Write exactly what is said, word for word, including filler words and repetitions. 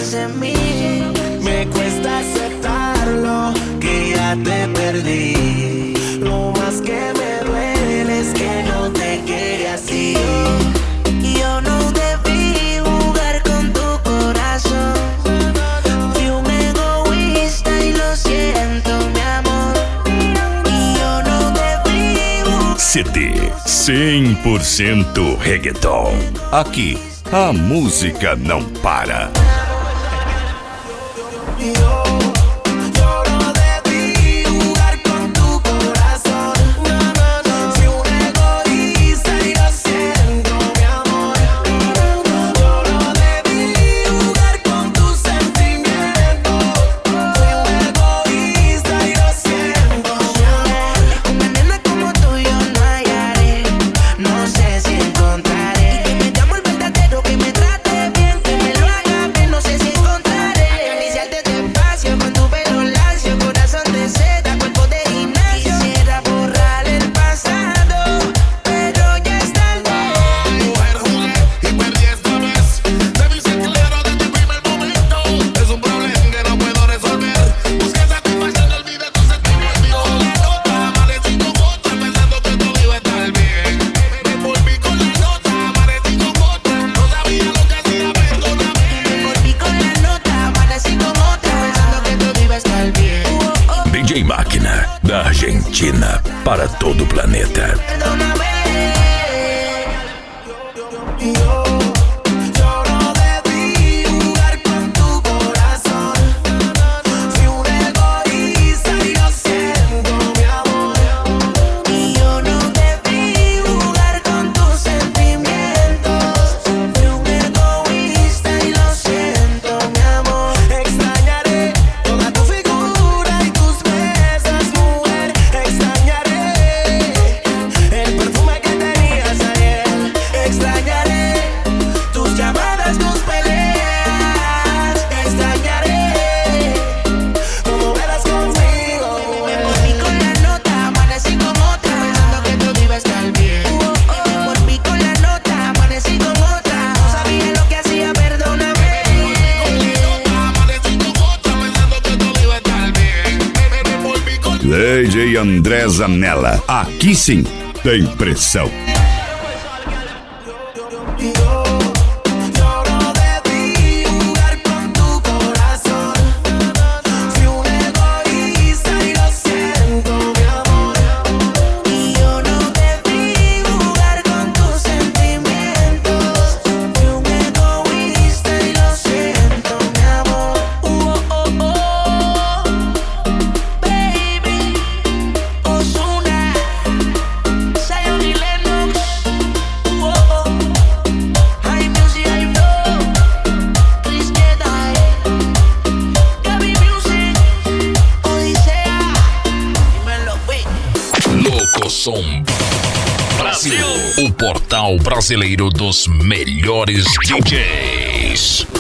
confías en mí. Me cuesta aceptarlo, que ya te perdí. Lo más que me duele es que no te quede así. Yo no debí jugar con tu corazón. Fui un egoísta y lo siento, mi amor. Y yo no debí jugar. C D cem por cento reggaeton. Aqui a música não para. Máquina, da Argentina para todo o planeta. D J André Zanella, aqui sim tem pressão. Som Brasil, o portal brasileiro dos melhores D Js.